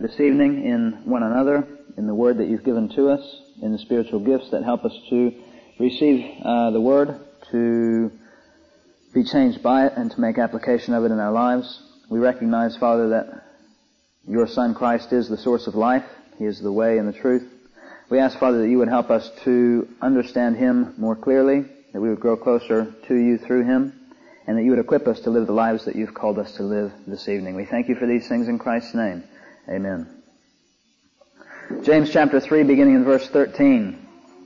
this evening in one another, in the Word that you've given to us, in the spiritual gifts that help us to receive the Word, to be changed by it, and to make application of it in our lives. We recognize, Father, that your Son Christ is the source of life. He is the way and the truth. We ask, Father, that you would help us to understand Him more clearly, that we would grow closer to you through Him, and that you would equip us to live the lives that you've called us to live this evening. We thank you for these things in Christ's name. Amen. James chapter 3, beginning in verse 13.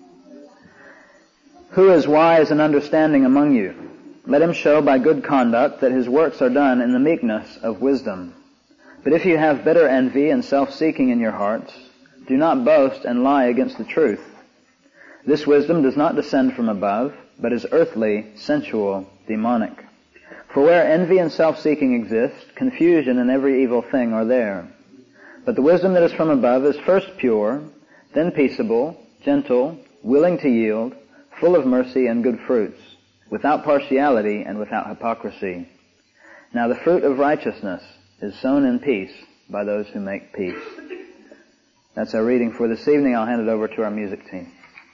Who is wise and understanding among you? Let him show by good conduct that his works are done in the meekness of wisdom. But if you have bitter envy and self-seeking in your hearts, do not boast and lie against the truth. This wisdom does not descend from above, but is earthly, sensual, demonic. For where envy and self-seeking exist, confusion and every evil thing are there. But the wisdom that is from above is first pure, then peaceable, gentle, willing to yield, full of mercy and good fruits, without partiality and without hypocrisy. Now the fruit of righteousness is sown in peace by those who make peace. That's our reading for this evening. I'll hand it over to our music team.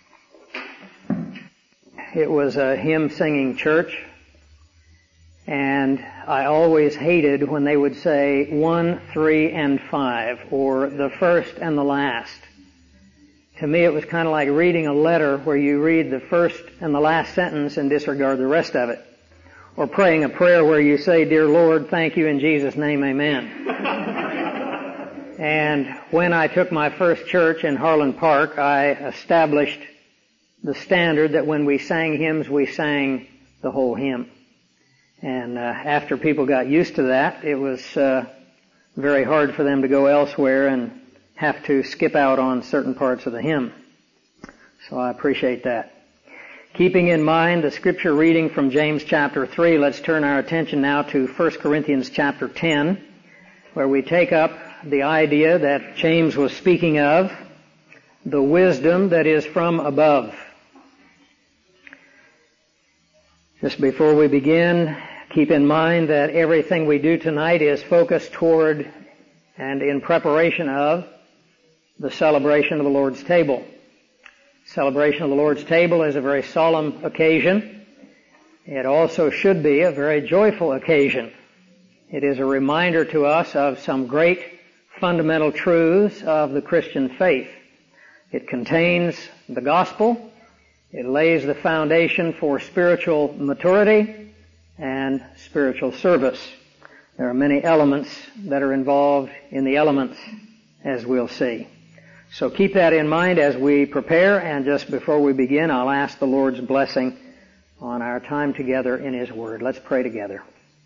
It was a hymn singing church, and I always hated when they would say 1, 3, and 5, or the first and the last. To me, it was kind of like reading a letter where you read the first and the last sentence and disregard the rest of it. Or praying a prayer where you say, Dear Lord, thank you in Jesus' name, amen. And when I took my first church in Harlan Park, I established the standard that when we sang hymns, we sang the whole hymn. And after people got used to that, it was very hard for them to go elsewhere and have to skip out on certain parts of the hymn. So I appreciate that. Keeping in mind the scripture reading from James chapter 3, let's turn our attention now to 1 Corinthians chapter 10, where we take up the idea that James was speaking of, the wisdom that is from above. Just before we begin, keep in mind that everything we do tonight is focused toward and in preparation of the celebration of the Lord's table. Celebration of the Lord's table is a very solemn occasion. It also should be a very joyful occasion. It is a reminder to us of some great fundamental truths of the Christian faith. It contains the gospel. It lays the foundation for spiritual maturity and spiritual service. There are many elements that are involved in the elements, as we'll see. So keep that in mind as we prepare, and just before we begin, I'll ask the Lord's blessing on our time together in His Word. Let's pray together.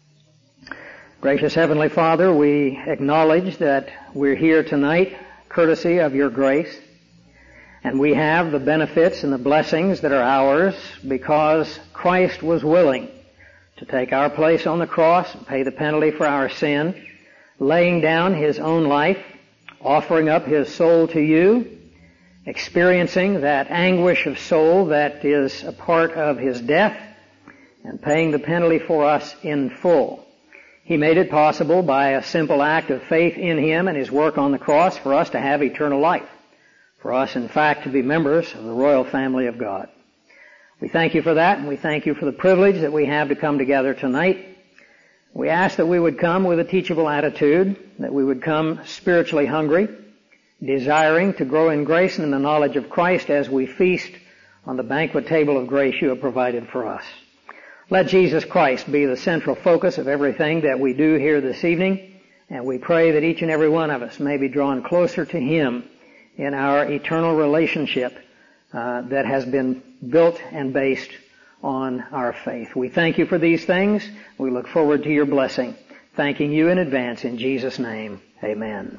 Gracious Heavenly Father, we acknowledge that we're here tonight courtesy of Your grace, and we have the benefits and the blessings that are ours because Christ was willing to take our place on the cross and pay the penalty for our sin, laying down His own life, offering up His soul to you, experiencing that anguish of soul that is a part of His death, and paying the penalty for us in full. He made it possible by a simple act of faith in Him and His work on the cross for us to have eternal life, for us, in fact, to be members of the royal family of God. We thank You for that, and we thank You for the privilege that we have to come together tonight. We ask that we would come with a teachable attitude, that we would come spiritually hungry, desiring to grow in grace and in the knowledge of Christ as we feast on the banquet table of grace You have provided for us. Let Jesus Christ be the central focus of everything that we do here this evening, and we pray that each and every one of us may be drawn closer to Him in our eternal relationship that has been built and based on our faith. We thank You for these things. We look forward to Your blessing. Thanking You in advance in Jesus' name. Amen.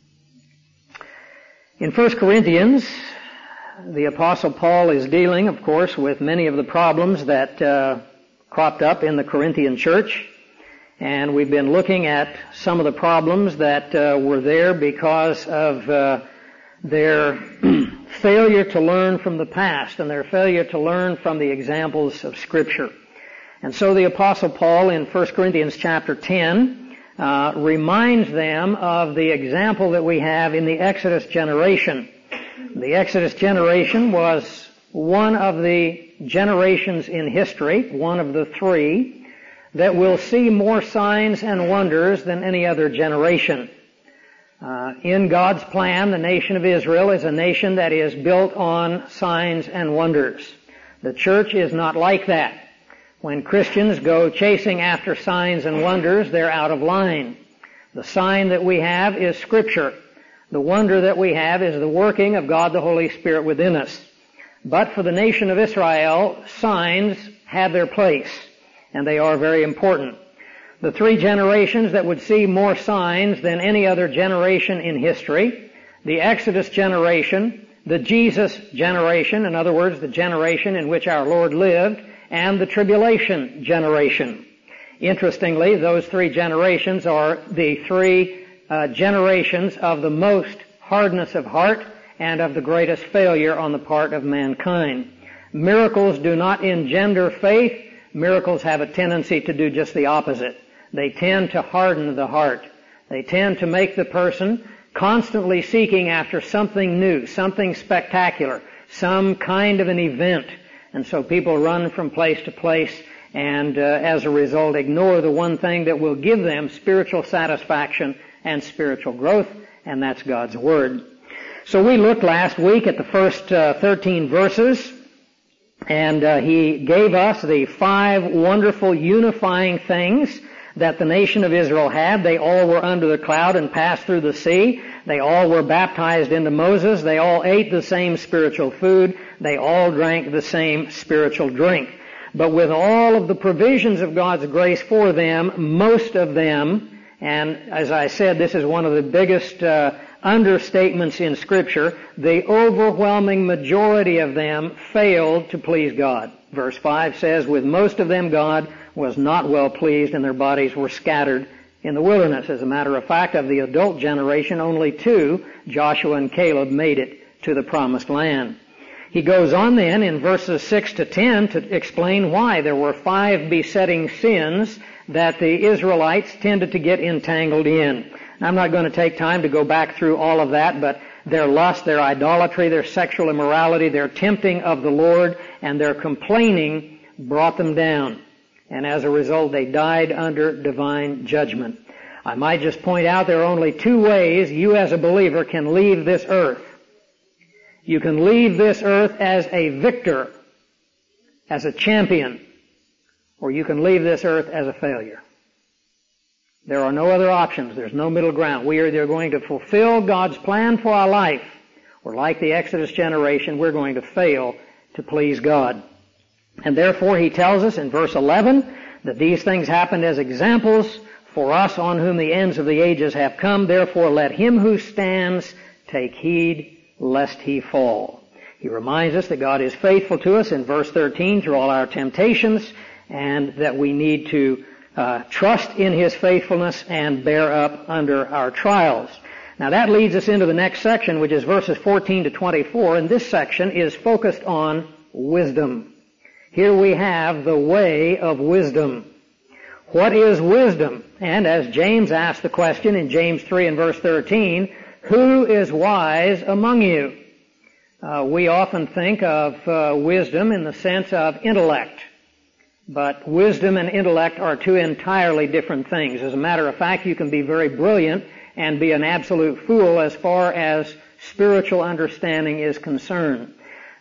In 1 Corinthians, the Apostle Paul is dealing, of course, with many of the problems that cropped up in the Corinthian church. And we've been looking at some of the problems that were there because of their failure to learn from the past and their failure to learn from the examples of Scripture. And so the Apostle Paul in 1 Corinthians chapter 10 reminds them of the example that we have in the Exodus generation. The Exodus generation was one of the generations in history, one of the three, that will see more signs and wonders than any other generation. In God's plan, the nation of Israel is a nation that is built on signs and wonders. The church is not like that. When Christians go chasing after signs and wonders, they're out of line. The sign that we have is Scripture. The wonder that we have is the working of God the Holy Spirit within us. But for the nation of Israel, signs have their place, and they are very important. The three generations that would see more signs than any other generation in history, the Exodus generation, the Jesus generation, in other words, the generation in which our Lord lived, and the tribulation generation. Interestingly, those three generations are the three generations of the most hardness of heart and of the greatest failure on the part of mankind. Miracles do not engender faith. Miracles have a tendency to do just the opposite. They tend to harden the heart. They tend to make the person constantly seeking after something new, something spectacular, some kind of an event. And so people run from place to place and as a result ignore the one thing that will give them spiritual satisfaction and spiritual growth, and that's God's Word. So we looked last week at the first 13 verses, and he gave us the 5 wonderful unifying things that the nation of Israel had. They all were under the cloud and passed through the sea. They all were baptized into Moses. They all ate the same spiritual food. They all drank the same spiritual drink. But with all of the provisions of God's grace for them, most of them, and as I said, this is one of the biggest understatements in Scripture, the overwhelming majority of them failed to please God. Verse 5 says, with most of them God was not well pleased, and their bodies were scattered in the wilderness. As a matter of fact, of the adult generation, only 2, Joshua and Caleb, made it to the promised land. He goes on then in verses 6 to 10 to explain why there were 5 besetting sins that the Israelites tended to get entangled in. I'm not going to take time to go back through all of that, but their lust, their idolatry, their sexual immorality, their tempting of the Lord, and their complaining brought them down. And as a result, they died under divine judgment. I might just point out there are only 2 ways you as a believer can leave this earth. You can leave this earth as a victor, as a champion, or you can leave this earth as a failure. There are no other options. There's no middle ground. We are either going to fulfill God's plan for our life, or like the Exodus generation, we're going to fail to please God. And therefore he tells us in verse 11 that these things happened as examples for us on whom the ends of the ages have come. Therefore let him who stands take heed lest he fall. He reminds us that God is faithful to us in verse 13 through all our temptations, and that we need to trust in his faithfulness and bear up under our trials. Now that leads us into the next section, which is verses 14 to 24, and this section is focused on wisdom. Here we have the way of wisdom. What is wisdom? And as James asked the question in James 3 and verse 13, who is wise among you? We often think of wisdom in the sense of intellect. But wisdom and intellect are 2 entirely different things. As a matter of fact, you can be very brilliant and be an absolute fool as far as spiritual understanding is concerned.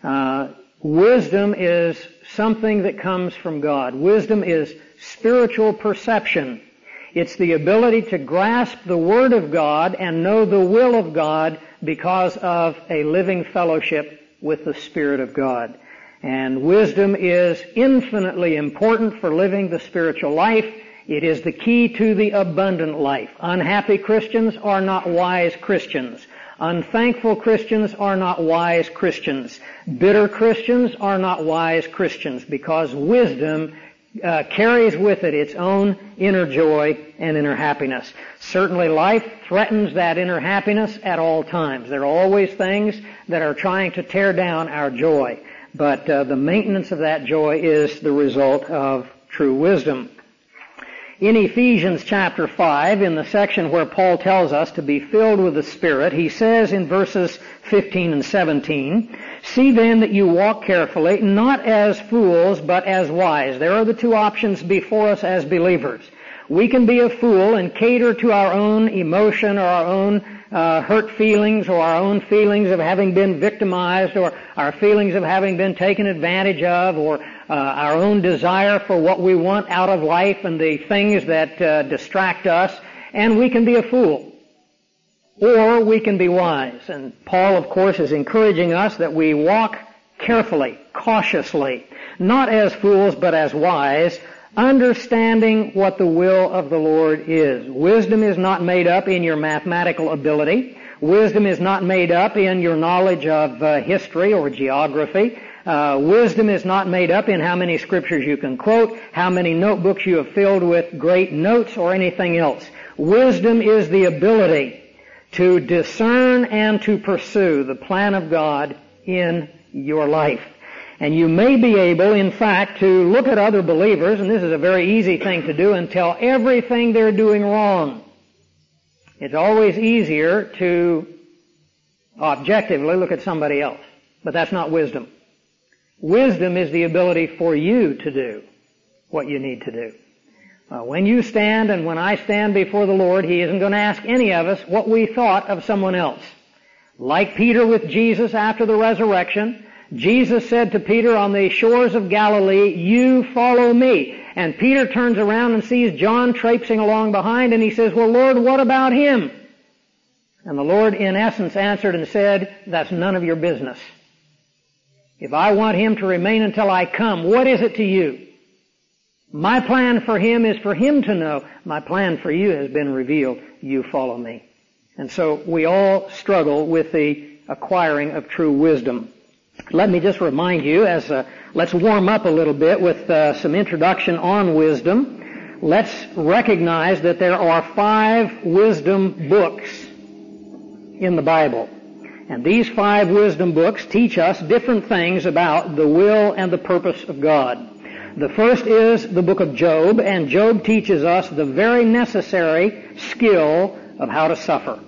Wisdom is something that comes from God. Wisdom is spiritual perception. It's the ability to grasp the Word of God and know the will of God because of a living fellowship with the Spirit of God. And wisdom is infinitely important for living the spiritual life. It is the key to the abundant life. Unhappy Christians are not wise Christians. Unthankful Christians are not wise Christians. Bitter Christians are not wise Christians, because wisdom carries with it its own inner joy and inner happiness. Certainly life threatens that inner happiness at all times. There are always things that are trying to tear down our joy. But the maintenance of that joy is the result of true wisdom. In Ephesians chapter 5, in the section where Paul tells us to be filled with the Spirit, he says in verses 15 and 17, "See then that you walk carefully, not as fools, but as wise." There are the two options before us as believers. We can be a fool and cater to our own emotion or our own hurt feelings or our own feelings of having been victimized or our feelings of having been taken advantage of or our own desire for what we want out of life and the things that distract us, and we can be a fool. Or we can be wise. And Paul, of course, is encouraging us that we walk carefully, cautiously, not as fools but as wise, understanding what the will of the Lord is. Wisdom is not made up in your mathematical ability. Wisdom is not made up in your knowledge of history or geography. Wisdom is not made up in how many scriptures you can quote, how many notebooks you have filled with great notes, or anything else. Wisdom is the ability to discern and to pursue the plan of God in your life. And you may be able, in fact, to look at other believers, and this is a very easy thing to do, and tell everything they're doing wrong. It's always easier to objectively look at somebody else, but that's not wisdom. Wisdom is the ability for you to do what you need to do. When you stand and when I stand before the Lord, He isn't going to ask any of us what we thought of someone else. Like Peter with Jesus after the resurrection, Jesus said to Peter on the shores of Galilee, "You follow me." And Peter turns around and sees John traipsing along behind, and he says, "Well, Lord, what about him?" And the Lord, in essence, answered and said, "That's none of your business. If I want him to remain until I come, what is it to you? My plan for him is for him to know. My plan for you has been revealed. You follow me." And so we all struggle with the acquiring of true wisdom. Let me just remind you, let's warm up a little bit with some introduction on wisdom. Let's recognize that there are 5 wisdom books in the Bible. And these 5 wisdom books teach us different things about the will and the purpose of God. The first is the book of Job, and Job teaches us the very necessary skill of how to suffer.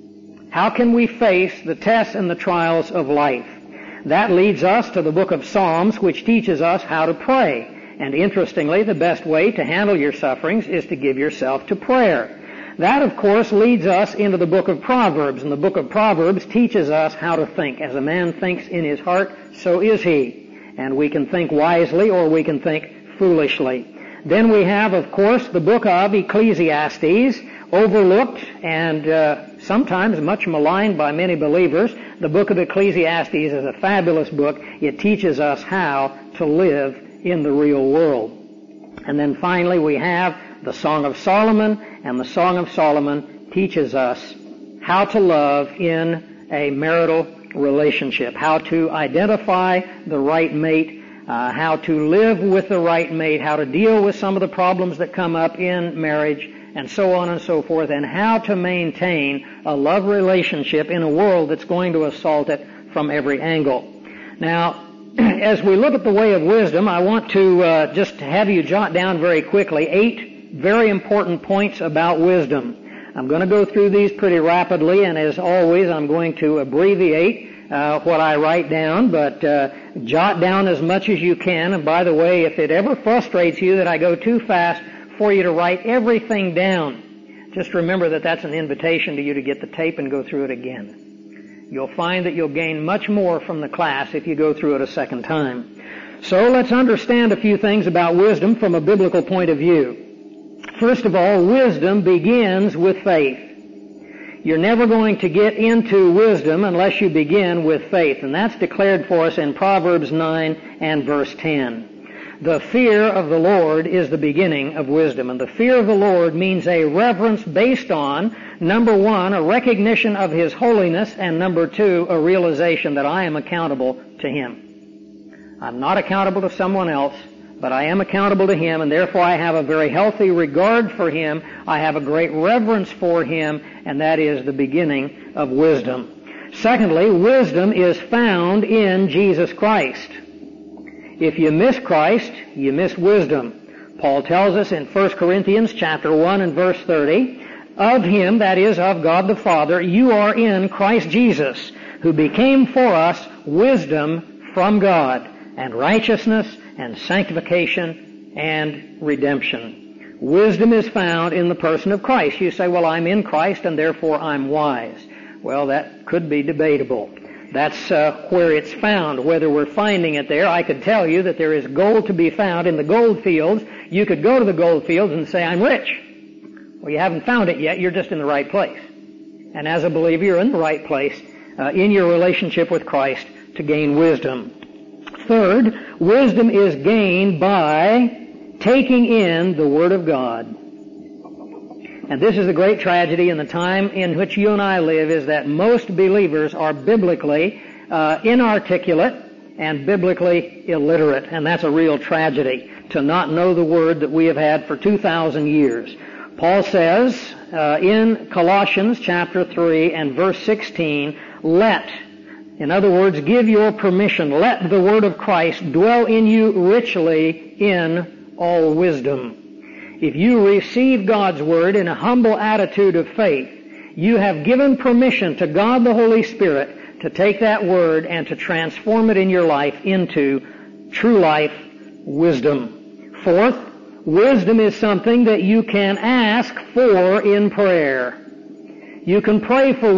How can we face the tests and the trials of life? That leads us to the book of Psalms, which teaches us how to pray. And interestingly, the best way to handle your sufferings is to give yourself to prayer. That, of course, leads us into the book of Proverbs, and the book of Proverbs teaches us how to think. As a man thinks in his heart, so is he. And we can think wisely or we can think foolishly. Then we have, of course, the book of Ecclesiastes, overlooked and sometimes much maligned by many believers. The book of Ecclesiastes is a fabulous book. It teaches us how to live in the real world. And then finally we have the Song of Solomon, and the Song of Solomon teaches us how to love in a marital relationship, how to identify the right mate, how to live with the right mate, how to deal with some of the problems that come up in marriage, and so on and so forth, and how to maintain a love relationship in a world that's going to assault it from every angle. Now, as we look at the way of wisdom, I want to just have you jot down very quickly 8 very important points about wisdom. I'm going to go through these pretty rapidly, and as always, I'm going to abbreviate what I write down, but jot down as much as you can. And by the way, if it ever frustrates you that I go too fast for you to write everything down, just remember that that's an invitation to you to get the tape and go through it again. You'll find that you'll gain much more from the class if you go through it a second time. So let's understand a few things about wisdom from a biblical point of view. First of all, wisdom begins with faith. You're never going to get into wisdom unless you begin with faith, and that's declared for us in Proverbs 9 and verse 10. The fear of the Lord is the beginning of wisdom, and the fear of the Lord means a reverence based on, number 1, a recognition of His holiness, and number 2, a realization that I am accountable to Him. I'm not accountable to someone else, but I am accountable to Him, and therefore I have a very healthy regard for Him. I have a great reverence for Him, and that is the beginning of wisdom. Secondly, wisdom is found in Jesus Christ. If you miss Christ, you miss wisdom. Paul tells us in 1 Corinthians chapter 1 and verse 30, of Him, that is, of God the Father, you are in Christ Jesus, who became for us wisdom from God, and righteousness, and sanctification, and redemption. Wisdom is found in the person of Christ. You say, well, I'm in Christ, and therefore I'm wise. Well, that could be debatable. That's where it's found. Whether we're finding it there, I could tell you that there is gold to be found in the gold fields. You could go to the gold fields and say, I'm rich. Well, you haven't found it yet. You're just in the right place. And as a believer, you're in the right place in your relationship with Christ to gain wisdom. Third, wisdom is gained by taking in the Word of God. And this is the great tragedy in the time in which you and I live, is that most believers are biblically inarticulate and biblically illiterate. And that's a real tragedy, to not know the Word that we have had for 2,000 years. Paul says in Colossians chapter 3 and verse 16, in other words, give your permission, let the Word of Christ dwell in you richly in all wisdom. If you receive God's Word in a humble attitude of faith, you have given permission to God the Holy Spirit to take that Word and to transform it in your life into true life wisdom. Fourth, wisdom is something that you can ask for in prayer. You can pray for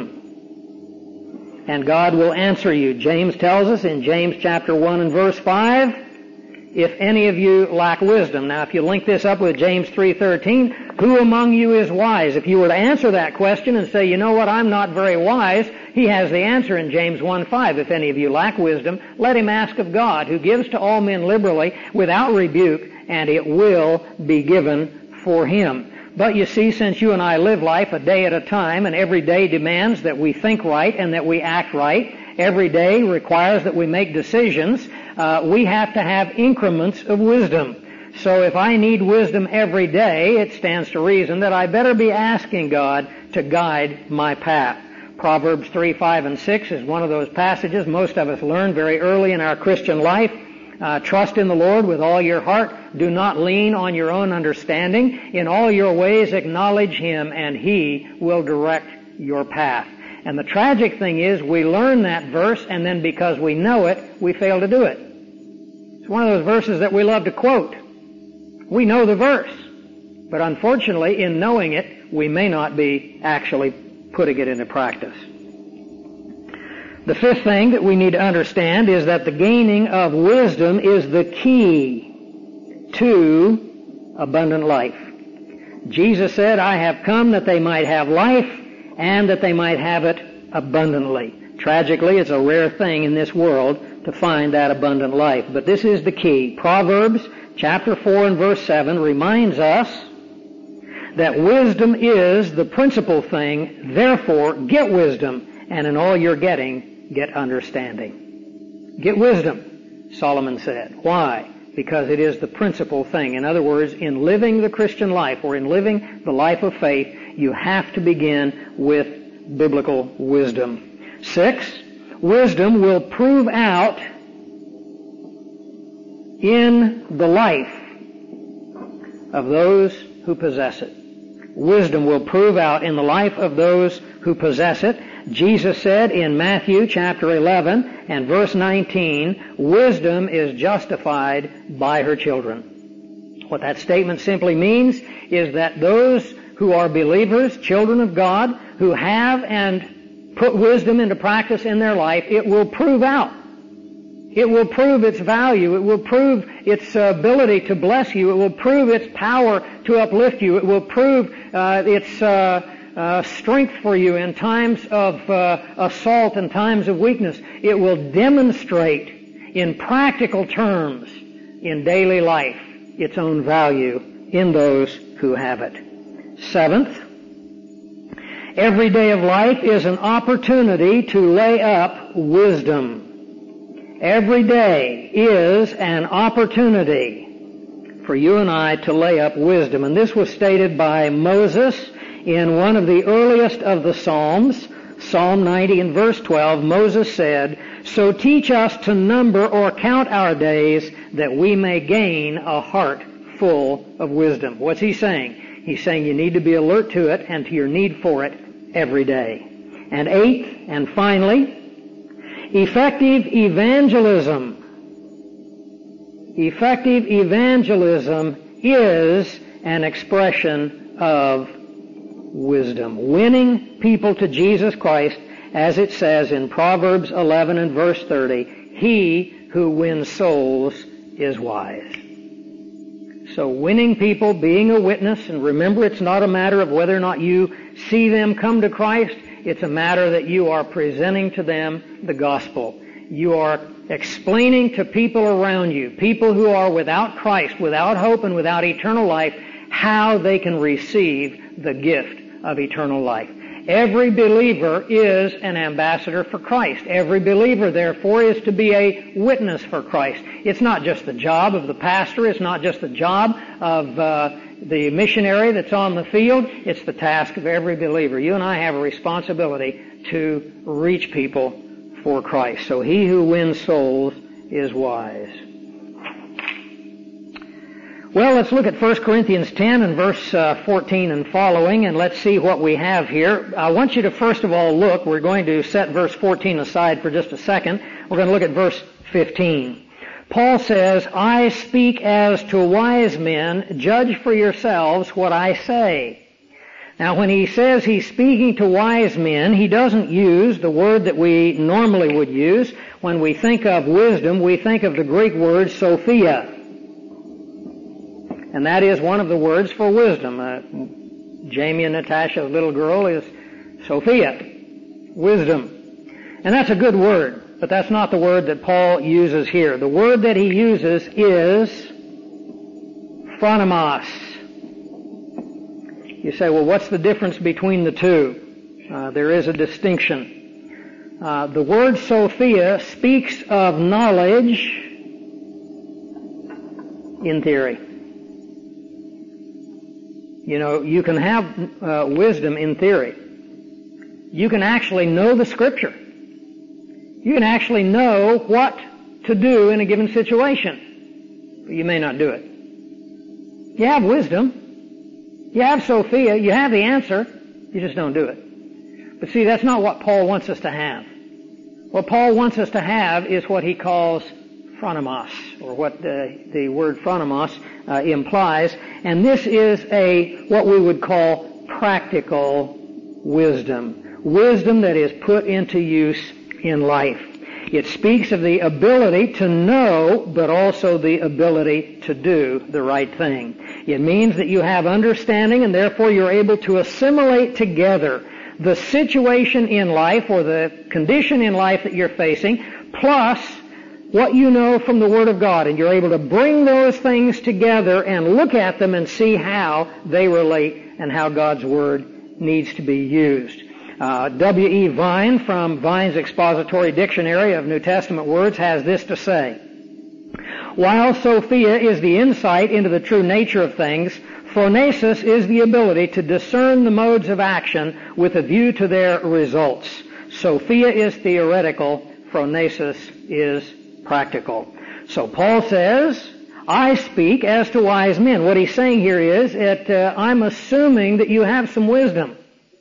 wisdom, and God will answer you. James tells us in James chapter 1 and verse 5, if any of you lack wisdom. Now, if you link this up with James 3:13, who among you is wise? If you were to answer that question and say, you know what, I'm not very wise, he has the answer in James 1:5. If any of you lack wisdom, let him ask of God, who gives to all men liberally without rebuke, and it will be given for him. But you see, since you and I live life a day at a time, and every day demands that we think right and that we act right, every day requires that we make decisions, we have to have increments of wisdom. So if I need wisdom every day, it stands to reason that I better be asking God to guide my path. Proverbs 3, 5, and 6 is one of those passages most of us learn very early in our Christian life. Trust in the Lord with all your heart. Do not lean on your own understanding. In all your ways acknowledge Him, and He will direct your path. And the tragic thing is, we learn that verse, and then because we know it, we fail to do it. It's one of those verses that we love to quote. We know the verse, but unfortunately, in knowing it, we may not be actually putting it into practice. The fifth thing that we need to understand is that the gaining of wisdom is the key to abundant life. Jesus said, I have come that they might have life and that they might have it abundantly. Tragically, it's a rare thing in this world to find that abundant life. But this is the key. Proverbs chapter 4 and verse 7 reminds us that wisdom is the principal thing. Therefore, get wisdom, and in all you're getting, get understanding. Get wisdom, Solomon said. Why? Because it is the principal thing. In other words, in living the Christian life, or in living the life of faith, you have to begin with biblical wisdom. 6, wisdom will prove out in the life of those who possess it. Wisdom will prove out in the life of those who possess it. Jesus said in Matthew chapter 11 and verse 19, wisdom is justified by her children. What that statement simply means is that those who are believers, children of God, who have and put wisdom into practice in their life, it will prove out. It will prove its value. It will prove its ability to bless you. It will prove its power to uplift you. It will prove its strength for you in times of assault and times of weakness. It will demonstrate in practical terms in daily life its own value in those who have it. 7th, every day of life is an opportunity to lay up wisdom. Every day is an opportunity for you and I to lay up wisdom. And this was stated by Moses in one of the earliest of the Psalms, Psalm 90 and verse 12. Moses said, so teach us to number or count our days that we may gain a heart full of wisdom. What's he saying? He's saying you need to be alert to it and to your need for it every day. And eighth, and finally, effective evangelism. Effective evangelism is an expression of wisdom. Winning people to Jesus Christ, as it says in Proverbs 11 and verse 30, he who wins souls is wise. So winning people, being a witness, and remember it's not a matter of whether or not you see them come to Christ, it's a matter that you are presenting to them the gospel. You are explaining to people around you, people who are without Christ, without hope, and without eternal life, how they can receive the gift of eternal life. Every believer is an ambassador for Christ. Every believer, therefore, is to be a witness for Christ. It's not just the job of the pastor. It's not just the job of the missionary that's on the field. It's the task of every believer. You and I have a responsibility to reach people for Christ. So he who wins souls is wise. Well, let's look at 1 Corinthians 10 and verse 14 and following, and let's see what we have here. I want you to first of all look. We're going to set verse 14 aside for just a second. We're going to look at verse 15. Paul says, I speak as to wise men, judge for yourselves what I say. Now, when he says he's speaking to wise men, he doesn't use the word that we normally would use. When we think of wisdom, we think of the Greek word Sophia. And that is one of the words for wisdom. Jamie and Natasha's little girl is Sophia, wisdom. And that's a good word, but that's not the word that Paul uses here. The word that he uses is phronimos. You say, well, what's the difference between the two? There is a distinction. The word Sophia speaks of knowledge in theory. You know, you can have wisdom in theory. You can actually know the Scripture. You can actually know what to do in a given situation. But you may not do it. You have wisdom. You have Sophia. You have the answer. You just don't do it. But see, that's not what Paul wants us to have. What Paul wants us to have is what he calls phronimos, or what the word phronimos implies. And this is what we would call practical wisdom. Wisdom that is put into use in life. It speaks of the ability to know, but also the ability to do the right thing. It means that you have understanding, and therefore you're able to assimilate together the situation in life, or the condition in life that you're facing, plus what you know from the Word of God, and you're able to bring those things together and look at them and see how they relate and how God's Word needs to be used. W.E. Vine, from Vine's Expository Dictionary of New Testament Words, has this to say: while Sophia is the insight into the true nature of things, phronesis is the ability to discern the modes of action with a view to their results. Sophia is theoretical, phronesis is practical. So Paul says, I speak as to wise men. What he's saying here is that I'm assuming that you have some wisdom.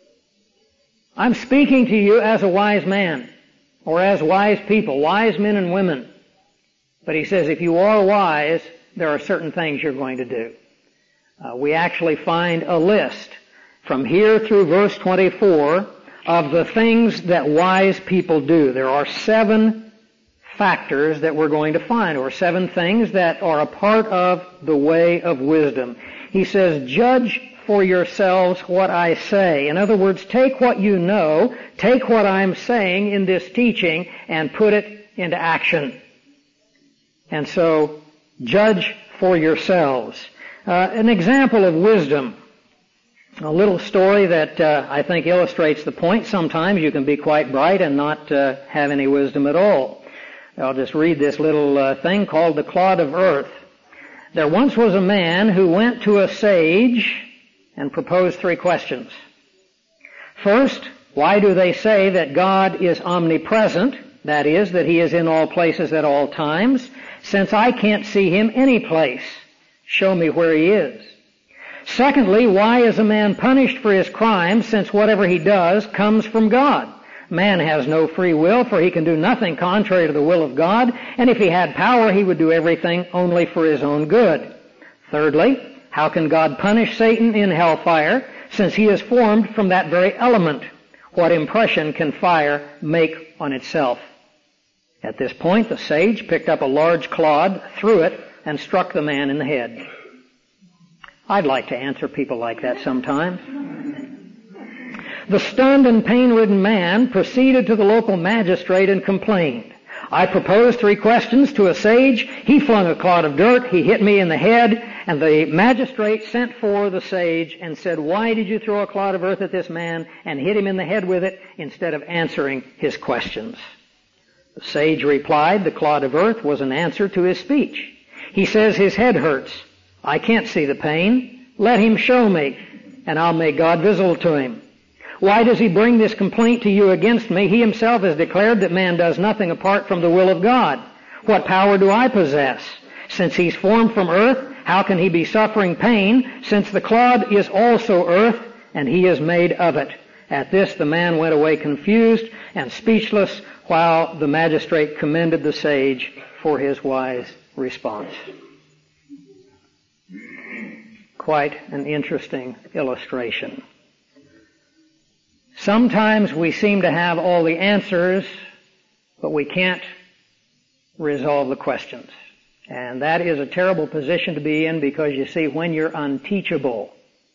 I'm speaking to you as a wise man, or as wise people, wise men and women. But he says if you are wise, there are certain things you're going to do. We actually find a list from here through verse 24 of the things that wise people do. There are 7 factors that we're going to find, or 7 things that are a part of the way of wisdom. He says, judge for yourselves what I say. In other words, take what you know, take what I'm saying in this teaching, and put it into action. And so, judge for yourselves. An example of wisdom. A little story that I think illustrates the point. Sometimes you can be quite bright and not have any wisdom at all. I'll just read this little thing called The Clod of Earth. There once was a man who went to a sage and proposed 3 questions. First, why do they say that God is omnipresent? That is, that He is in all places at all times, since I can't see Him any place. Show me where he is. Secondly, why is a man punished for his crime, since whatever he does comes from God? Man has no free will, for he can do nothing contrary to the will of God, and if he had power, he would do everything only for his own good. Thirdly, how can God punish Satan in hellfire, since he is formed from that very element? What impression can fire make on itself? At this point, the sage picked up a large clod, threw it, and struck the man in the head. I'd like to answer people like that sometimes. The stunned and pain-ridden man proceeded to the local magistrate and complained. I proposed 3 questions to a sage. He flung a clod of dirt. He hit me in the head. And the magistrate sent for the sage and said, why did you throw a clod of earth at this man and hit him in the head with it instead of answering his questions? The sage replied the clod of earth was an answer to his speech. He says his head hurts. I can't see the pain. Let him show me, and I'll make God visible to him. Why does he bring this complaint to you against me? He himself has declared that man does nothing apart from the will of God. What power do I possess? Since he's formed from earth, how can he be suffering pain, since the clod is also earth, and he is made of it? At this the man went away confused and speechless, while the magistrate commended the sage for his wise response. Quite an interesting illustration. Sometimes we seem to have all the answers, but we can't resolve the questions. And that is a terrible position to be in, because you see, when you're unteachable,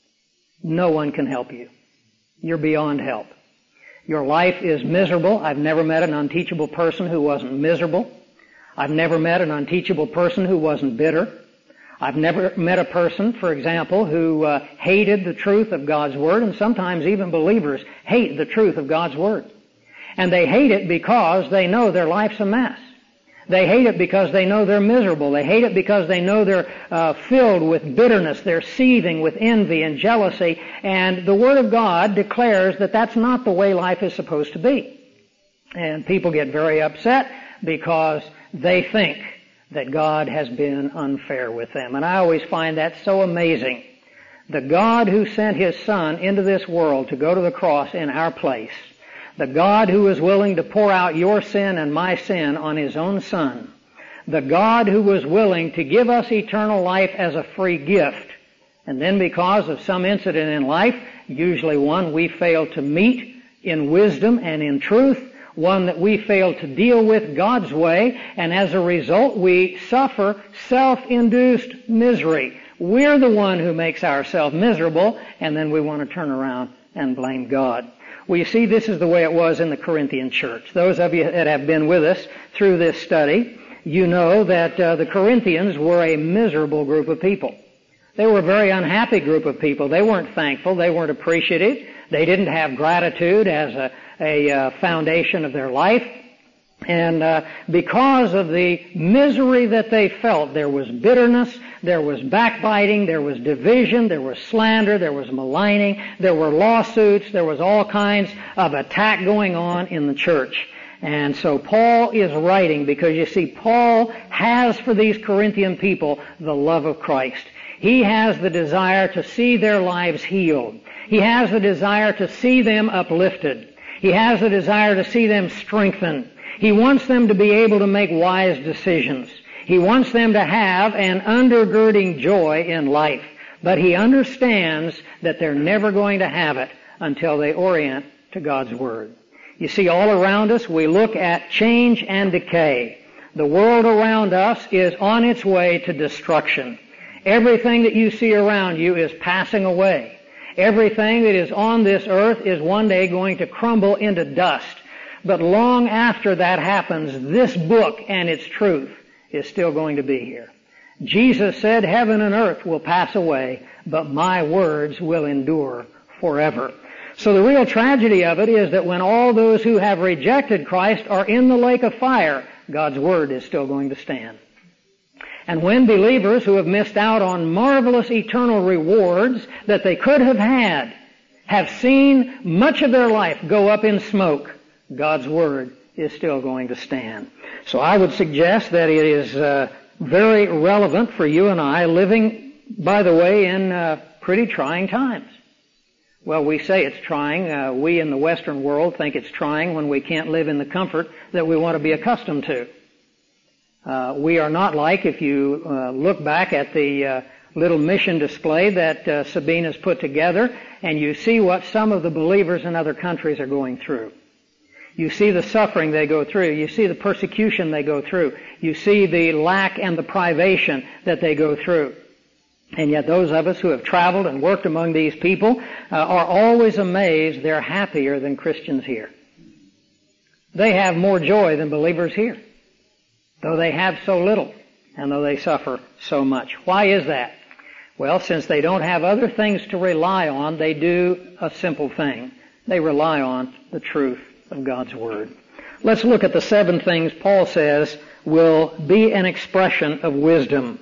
no one can help you. You're beyond help. Your life is miserable. I've never met an unteachable person who wasn't miserable. I've never met an unteachable person who wasn't bitter. I've never met a person, for example, who hated the truth of God's Word, and sometimes even believers hate the truth of God's Word. And they hate it because they know their life's a mess. They hate it because they know they're miserable. They hate it because they know they're filled with bitterness. They're seething with envy and jealousy. And the Word of God declares that that's not the way life is supposed to be. And people get very upset because they think that God has been unfair with them. And I always find that so amazing. The God who sent His Son into this world to go to the cross in our place, the God who was willing to pour out your sin and my sin on His own Son, the God who was willing to give us eternal life as a free gift, and then because of some incident in life, usually one we fail to meet in wisdom and in truth, one that we fail to deal with God's way, and as a result we suffer self-induced misery. We're the one who makes ourselves miserable, and then we want to turn around and blame God. Well, you see, this is the way it was in the Corinthian church. Those of you that have been with us through this study, you know that the Corinthians were a miserable group of people. They were a very unhappy group of people. They weren't thankful. They weren't appreciative. They didn't have gratitude as a foundation of their life. And because of the misery that they felt, there was bitterness, there was backbiting, there was division, there was slander, there was maligning, there were lawsuits, there was all kinds of attack going on in the church. And so Paul is writing because, you see, Paul has for these Corinthian people the love of Christ. He has the desire to see their lives healed. He has the desire to see them uplifted. He has the desire to see them strengthened. He wants them to be able to make wise decisions. He wants them to have an undergirding joy in life. But he understands that they're never going to have it until they orient to God's Word. You see, all around us we look at change and decay. The world around us is on its way to destruction. Everything that you see around you is passing away. Everything that is on this earth is one day going to crumble into dust. But long after that happens, this book and its truth is still going to be here. Jesus said, heaven and earth will pass away, but my words will endure forever. So the real tragedy of it is that when all those who have rejected Christ are in the lake of fire, God's Word is still going to stand. And when believers who have missed out on marvelous eternal rewards that they could have had, have seen much of their life go up in smoke, God's Word is still going to stand. So I would suggest that it is very relevant for you and I living, by the way, in pretty trying times. Well, we say it's trying. We in the Western world think it's trying when we can't live in the comfort that we want to be accustomed to. We are not like, if you look back at the little mission display that Sabine has put together, and you see what some of the believers in other countries are going through. You see the suffering they go through. You see the persecution they go through. You see the lack and the privation that they go through. And yet those of us who have traveled and worked among these people are always amazed they're happier than Christians here. They have more joy than believers here, though they have so little and though they suffer so much. Why is that? Well, since they don't have other things to rely on, they do a simple thing. They rely on the truth of God's Word. Let's look at the 7 things Paul says will be an expression of wisdom.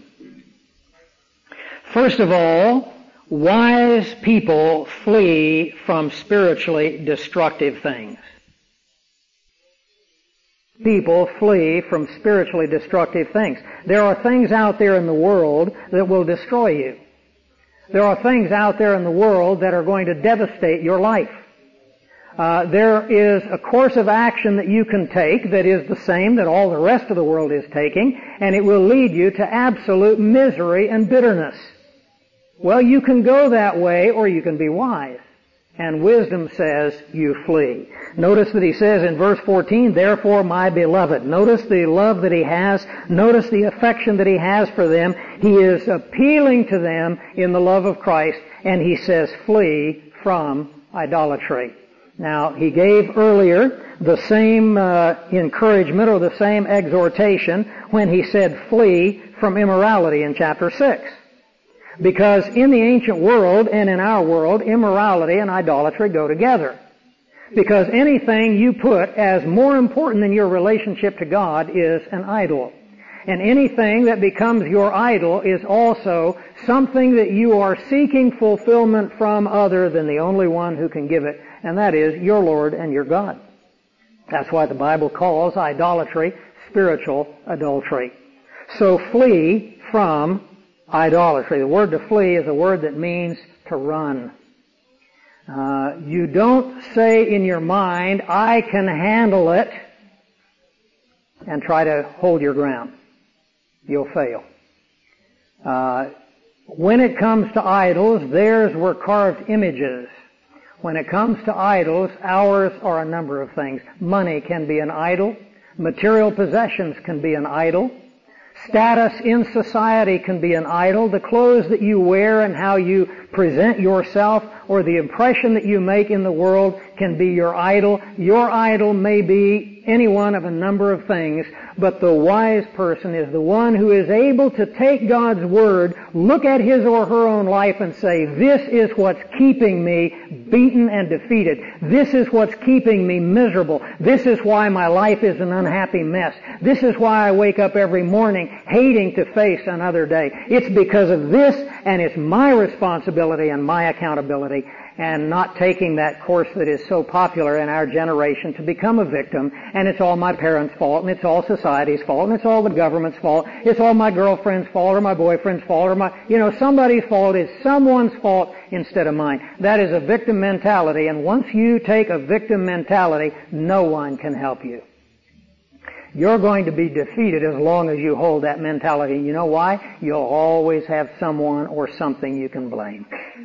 First of all, wise people flee from spiritually destructive things. People flee from spiritually destructive things. There are things out there in the world that will destroy you. There are things out there in the world that are going to devastate your life. There is a course of action that you can take that is the same that all the rest of the world is taking, and it will lead you to absolute misery and bitterness. Well, you can go that way, or you can be wise. And wisdom says you flee. Notice that he says in verse 14, therefore my beloved. Notice the love that he has. Notice the affection that he has for them. He is appealing to them in the love of Christ, and he says flee from idolatry. Now, he gave earlier the same encouragement or the same exhortation when he said flee from immorality in chapter 6. Because in the ancient world and in our world, immorality and idolatry go together. Because anything you put as more important than your relationship to God is an idol. And anything that becomes your idol is also something that you are seeking fulfillment from other than the only one who can give it, and that is your Lord and your God. That's why the Bible calls idolatry spiritual adultery. So flee from idolatry. The word to flee is a word that means to run. You don't say in your mind, I can handle it, and try to hold your ground. You'll fail. When it comes to idols, theirs were carved images. When it comes to idols, ours are a number of things. Money can be an idol. Material possessions can be an idol. Status in society can be an idol. The clothes that you wear and how you present yourself or the impression that you make in the world can be your idol. Your idol may be any one of a number of things, but the wise person is the one who is able to take God's Word, look at his or her own life and say, this is what's keeping me beaten and defeated. This is what's keeping me miserable. This is why my life is an unhappy mess. This is why I wake up every morning hating to face another day. It's because of this, and it's my responsibility and my accountability, and not taking that course that is so popular in our generation to become a victim, and it's all my parents' fault, and it's all society's fault, and it's all the government's fault, it's all my girlfriend's fault, or my boyfriend's fault, or somebody's fault. It's someone's fault instead of mine. That is a victim mentality, and once you take a victim mentality, no one can help you. You're going to be defeated as long as you hold that mentality. You know why? You'll always have someone or something you can blame.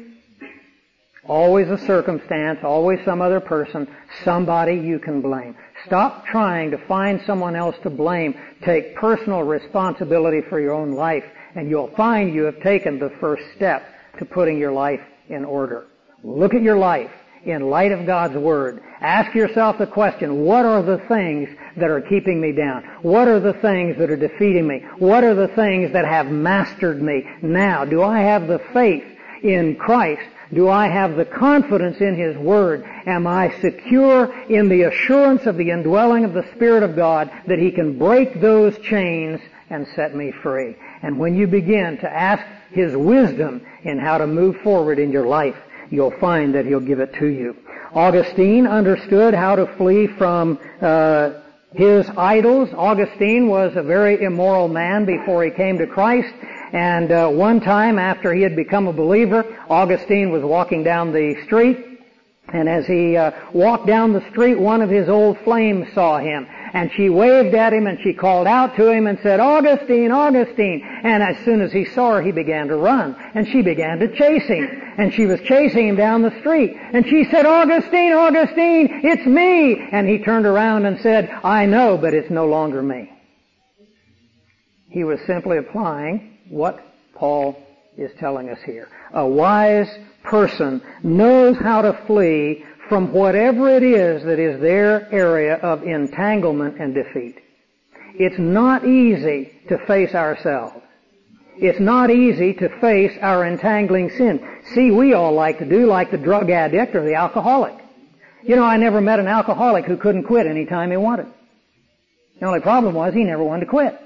Always a circumstance, always some other person, somebody you can blame. Stop trying to find someone else to blame. Take personal responsibility for your own life, and you'll find you have taken the first step to putting your life in order. Look at your life in light of God's Word. Ask yourself the question, what are the things that are keeping me down? What are the things that are defeating me? What are the things that have mastered me? Now, do I have the faith in Christ? Do I have the confidence in His Word? Am I secure in the assurance of the indwelling of the Spirit of God that He can break those chains and set me free? And when you begin to ask His wisdom in how to move forward in your life, you'll find that He'll give it to you. Augustine understood how to flee from his idols. Augustine was a very immoral man before he came to Christ. And one time after he had become a believer, Augustine was walking down the street. And as he walked down the street, one of his old flames saw him. And she waved at him and she called out to him and said, "Augustine, Augustine." And as soon as he saw her, he began to run. And she began to chase him. And she was chasing him down the street. And she said, "Augustine, Augustine, it's me." And he turned around and said, "I know, but it's no longer me." He was simply applying what Paul is telling us here. A wise person knows how to flee from whatever it is that is their area of entanglement and defeat. It's not easy to face ourselves. It's not easy to face our entangling sin. See, we all like to do like the drug addict or the alcoholic. You know, I never met an alcoholic who couldn't quit any time he wanted. The only problem was he never wanted to quit.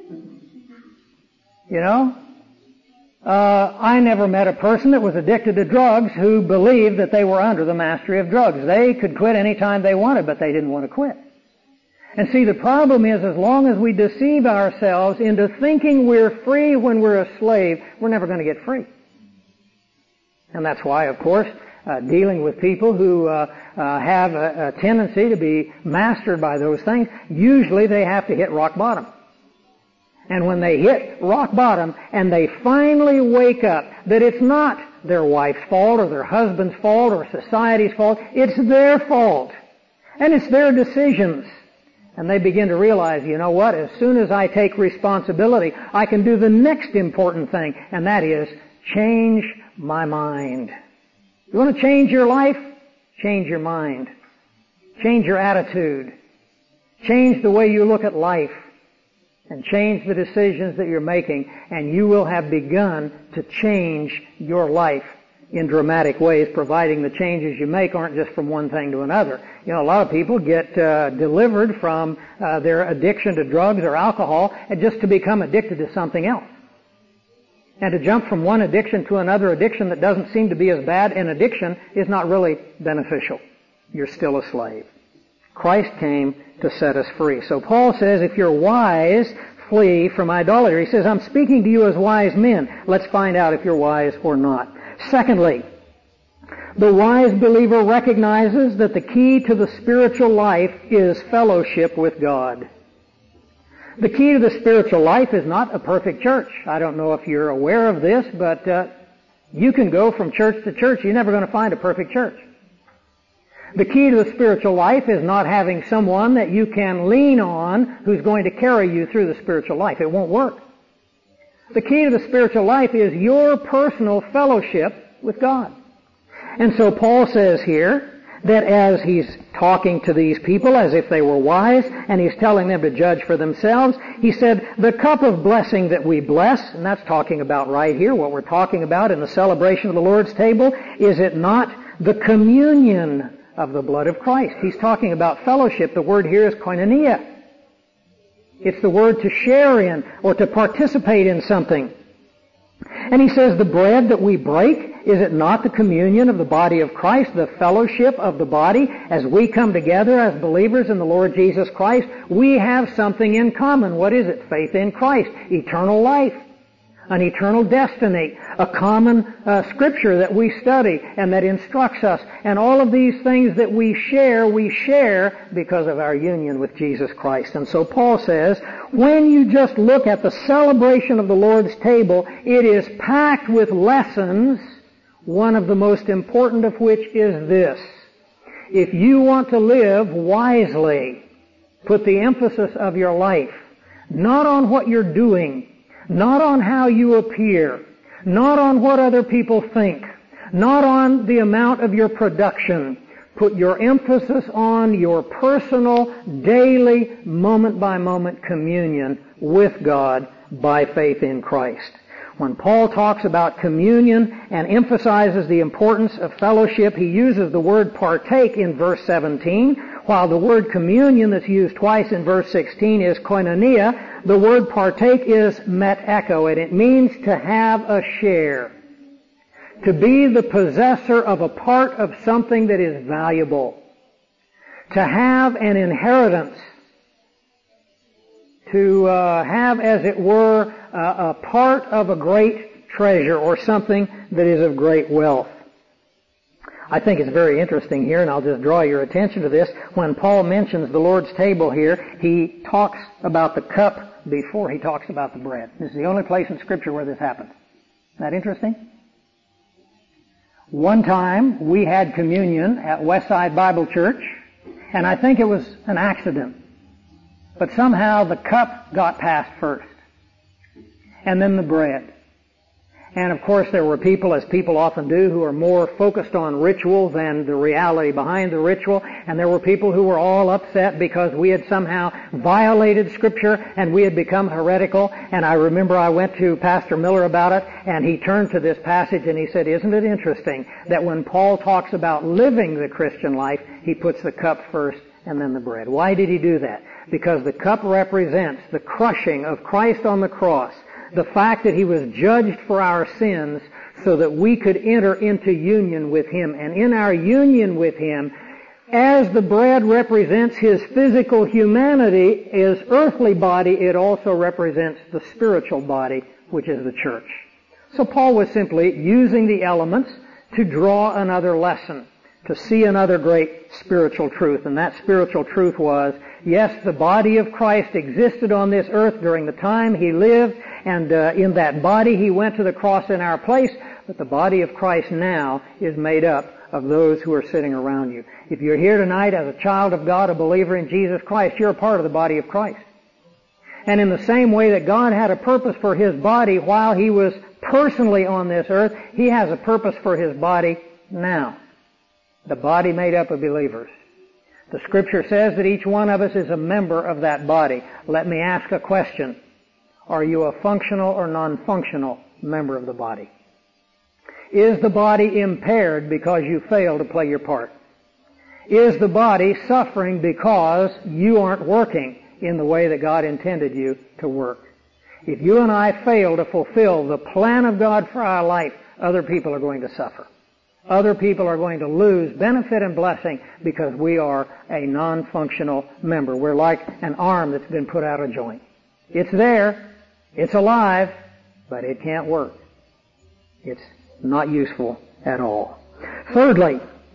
You know? I never met a person that was addicted to drugs who believed that they were under the mastery of drugs. They could quit any time they wanted, but they didn't want to quit. And see, the problem is, as long as we deceive ourselves into thinking we're free when we're a slave, we're never going to get free. And that's why, of course, dealing with people who have a tendency to be mastered by those things, usually they have to hit rock bottom. And when they hit rock bottom and they finally wake up that it's not their wife's fault or their husband's fault or society's fault, it's their fault. And it's their decisions. And they begin to realize, you know what, as soon as I take responsibility, I can do the next important thing, and that is change my mind. You want to change your life? Change your mind. Change your attitude. Change the way you look at life. And change the decisions that you're making, and you will have begun to change your life in dramatic ways, providing the changes you make aren't just from one thing to another. You know, a lot of people get delivered from their addiction to drugs or alcohol and just to become addicted to something else. And to jump from one addiction to another addiction that doesn't seem to be as bad an addiction is not really beneficial. You're still a slave. Christ came to set us free. So Paul says, if you're wise, flee from idolatry. He says, I'm speaking to you as wise men. Let's find out if you're wise or not. Secondly, the wise believer recognizes that the key to the spiritual life is fellowship with God. The key to the spiritual life is not a perfect church. I don't know if you're aware of this, but you can go from church to church. You're never going to find a perfect church. The key to the spiritual life is not having someone that you can lean on who's going to carry you through the spiritual life. It won't work. The key to the spiritual life is your personal fellowship with God. And so Paul says here that as he's talking to these people as if they were wise, and he's telling them to judge for themselves, he said, the cup of blessing that we bless, and that's talking about right here, what we're talking about in the celebration of the Lord's table, is it not the communion of the blood of Christ? He's talking about fellowship. The word here is koinonia. It's the word to share in or to participate in something. And he says the bread that we break, is it not the communion of the body of Christ, the fellowship of the body? As we come together as believers in the Lord Jesus Christ, we have something in common. What is it? Faith in Christ, eternal life, an eternal destiny, a common scripture that we study and that instructs us. And all of these things that we share because of our union with Jesus Christ. And so Paul says, when you just look at the celebration of the Lord's table, it is packed with lessons, one of the most important of which is this. If you want to live wisely, put the emphasis of your life not on what you're doing, not on how you appear, not on what other people think, not on the amount of your production. Put your emphasis on your personal, daily, moment-by-moment communion with God by faith in Christ. When Paul talks about communion and emphasizes the importance of fellowship, he uses the word partake in verse 17, while the word communion that's used twice in verse 16 is koinonia. The word partake is meteko, and it means to have a share, to be the possessor of a part of something that is valuable, to have an inheritance to have, as it were, a part of a great treasure or something that is of great wealth. I think it's very interesting here, and I'll just draw your attention to this. When Paul mentions the Lord's table here, he talks about the cup before he talks about the bread. This is the only place in Scripture where this happens. Isn't that interesting? One time we had communion at Westside Bible Church, and I think it was an accident. But somehow the cup got passed first, and then the bread. And of course there were people, as people often do, who are more focused on ritual than the reality behind the ritual. And there were people who were all upset because we had somehow violated Scripture and we had become heretical. And I remember I went to Pastor Miller about it, and he turned to this passage and he said, "Isn't it interesting that when Paul talks about living the Christian life, he puts the cup first and then the bread?" Why did he do that? Because the cup represents the crushing of Christ on the cross, the fact that he was judged for our sins so that we could enter into union with him. And in our union with him, as the bread represents his physical humanity, his earthly body, it also represents the spiritual body, which is the church. So Paul was simply using the elements to draw another lesson, to see another great spiritual truth. And that spiritual truth was, yes, the body of Christ existed on this earth during the time he lived, and in that body he went to the cross in our place, but the body of Christ now is made up of those who are sitting around you. If you're here tonight as a child of God, a believer in Jesus Christ, you're a part of the body of Christ. And in the same way that God had a purpose for his body while he was personally on this earth, he has a purpose for his body now. The body made up of believers. The Scripture says that each one of us is a member of that body. Let me ask a question. Are you a functional or non-functional member of the body? Is the body impaired because you fail to play your part? Is the body suffering because you aren't working in the way that God intended you to work? If you and I fail to fulfill the plan of God for our life, other people are going to suffer. Other people are going to lose benefit and blessing because we are a non-functional member. We're like an arm that's been put out of joint. It's there, it's alive, but it can't work. It's not useful at all. Thirdly,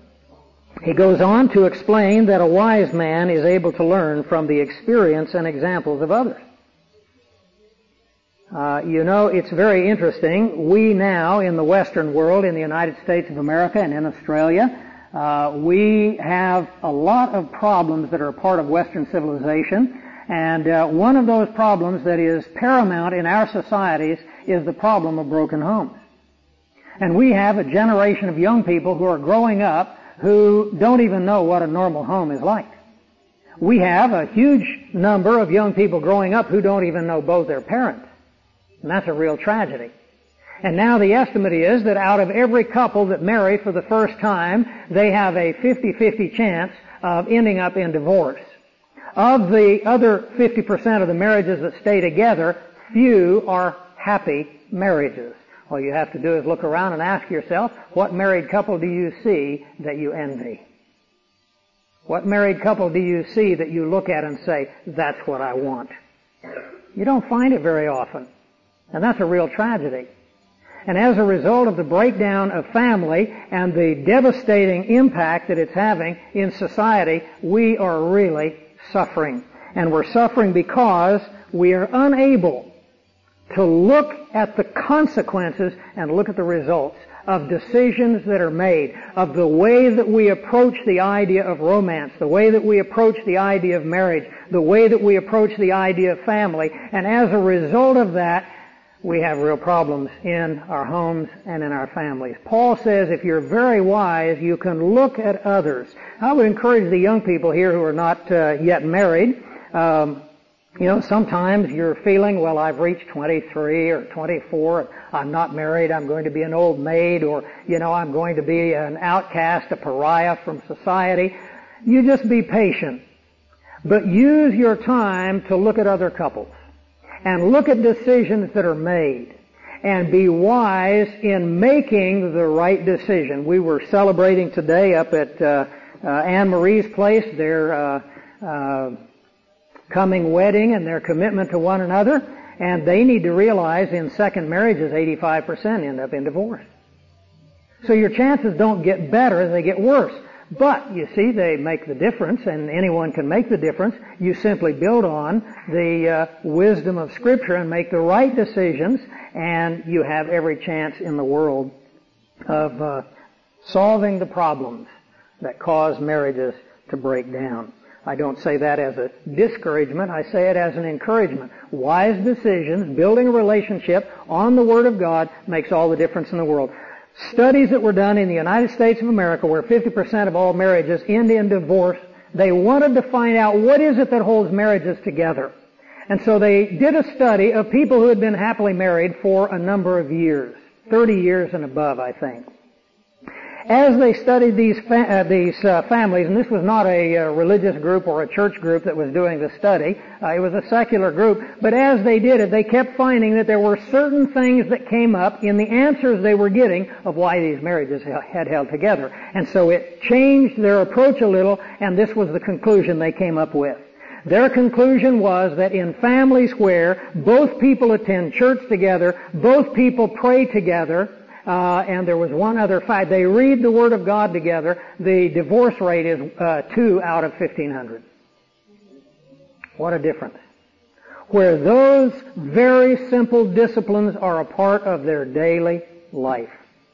he goes on to explain that a wise man is able to learn from the experience and examples of others. It's very interesting. We now, in the Western world, in the United States of America and in Australia, we have a lot of problems that are a part of Western civilization. And one of those problems that is paramount in our societies is the problem of broken homes. And we have a generation of young people who are growing up who don't even know what a normal home is like. We have a huge number of young people growing up who don't even know both their parents. And that's a real tragedy. And now the estimate is that out of every couple that marry for the first time, they have a 50-50 chance of ending up in divorce. Of the other 50% of the marriages that stay together, few are happy marriages. All you have to do is look around and ask yourself, what married couple do you see that you envy? What married couple do you see that you look at and say, that's what I want? You don't find it very often. And that's a real tragedy. And as a result of the breakdown of family and the devastating impact that it's having in society, we are really suffering. And we're suffering because we are unable to look at the consequences and look at the results of decisions that are made, of the way that we approach the idea of romance, the way that we approach the idea of marriage, the way that we approach the idea of family. And as a result of that, we have real problems in our homes and in our families. Paul says if you're very wise, you can look at others. I would encourage the young people here who are not yet married. Sometimes you're feeling, well, I've reached 23 or 24. I'm not married. I'm going to be an old maid, or, I'm going to be an outcast, a pariah from society. You just be patient. But use your time to look at other couples. And look at decisions that are made. And be wise in making the right decision. We were celebrating today up at Anne Marie's place, their coming wedding and their commitment to one another, and they need to realize in second marriages 85% end up in divorce. So your chances don't get better, they get worse. But, you see, they make the difference, and anyone can make the difference. You simply build on the wisdom of Scripture and make the right decisions, and you have every chance in the world of solving the problems that cause marriages to break down. I don't say that as a discouragement, I say it as an encouragement. Wise decisions, building a relationship on the Word of God makes all the difference in the world. Studies that were done in the United States of America where 50% of all marriages end in divorce, they wanted to find out what is it that holds marriages together. And so they did a study of people who had been happily married for a number of years, 30 years and above, I think. As they studied these families, and this was not a religious group or a church group that was doing the study, it was a secular group, but as they did it, they kept finding that there were certain things that came up in the answers they were getting of why these marriages had held together. And so it changed their approach a little, and this was the conclusion they came up with. Their conclusion was that in families where both people attend church together, both people pray together, and there was one other fact, they read the Word of God together, the divorce rate is 2 out of 1,500. What a difference. Where those very simple disciplines are a part of their daily life.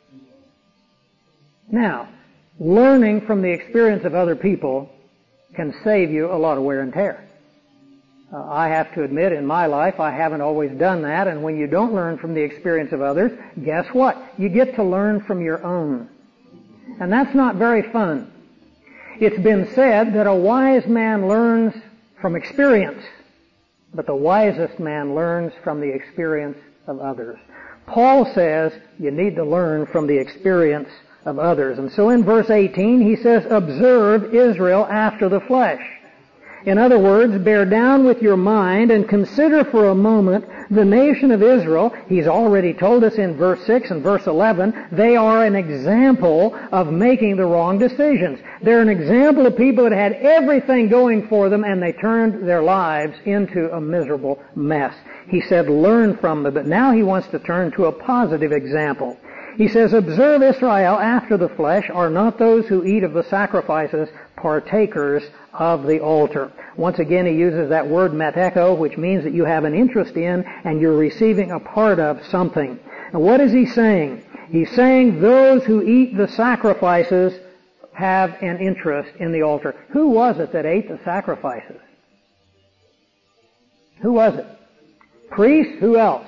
Now, learning from the experience of other people can save you a lot of wear and tear. I have to admit, in my life, I haven't always done that, and when you don't learn from the experience of others, guess what? You get to learn from your own. And that's not very fun. It's been said that a wise man learns from experience, but the wisest man learns from the experience of others. Paul says you need to learn from the experience of others. And so in verse 18, he says, observe Israel after the flesh. In other words, bear down with your mind and consider for a moment the nation of Israel. He's already told us in verse 6 and verse 11, they are an example of making the wrong decisions. They're an example of people that had everything going for them and they turned their lives into a miserable mess. He said, learn from them, but now he wants to turn to a positive example. He says, observe Israel after the flesh, are not those who eat of the sacrifices partakers of the altar. Once again, he uses that word meteko, which means that you have an interest in and you're receiving a part of something. And what is he saying? He's saying those who eat the sacrifices have an interest in the altar. Who was it that ate the sacrifices? Who was it? Priests? Who else?